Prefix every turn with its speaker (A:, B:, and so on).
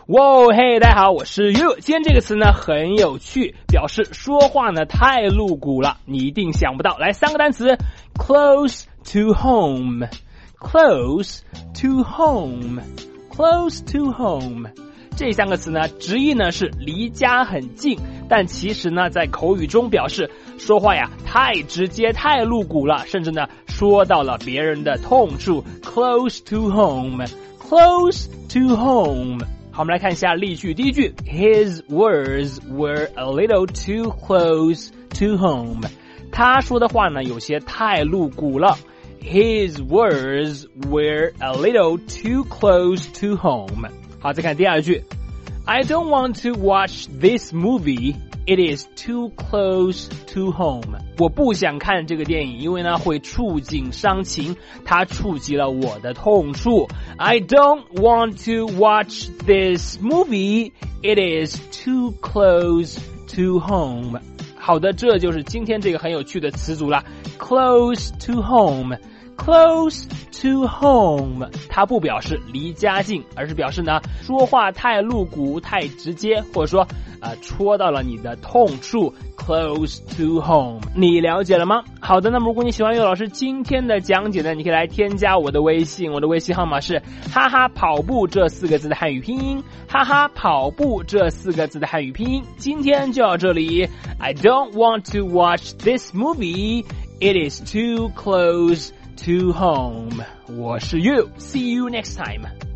A: 哇嘿，大家好，我是 You。今天这个词呢很有趣，表示说话呢太露骨了，你一定想不到。来，3个单词 ：close to home，close to home，close to home。这3个词呢，直译呢是离家很近，但其实呢，在口语中表示说话呀太直接、太露骨了，甚至呢说到了别人的痛处。Close to home，close to home。好，我们来看一下例句。第一句 ，His words were a little too close to home。他说的话呢，有些太露骨了。His words were a little too close to home。好，再看第2句 ，I don't want to watch this movie. It is too close to home. 我不想看这个电影，因为呢会触景伤情，它触及了我的痛处。I don't want to watch this movie. It is too close to home. 好的，这就是今天这个很有趣的词组了。Close to home.Close to home， 它不表示离家近，而是表示呢说话太露骨、太直接，或者说戳到了你的痛处。Close to home， 你了解了吗？好的，那么如果你喜欢岳老师今天的讲解呢，你可以来添加我的微信，我的微信号码是哈哈跑步这4个字的汉语拼音，哈哈跑步这4个字的汉语拼音。今天就到这里。I don't want to watch this movie. It is too close to home. 我是 You. See you next time.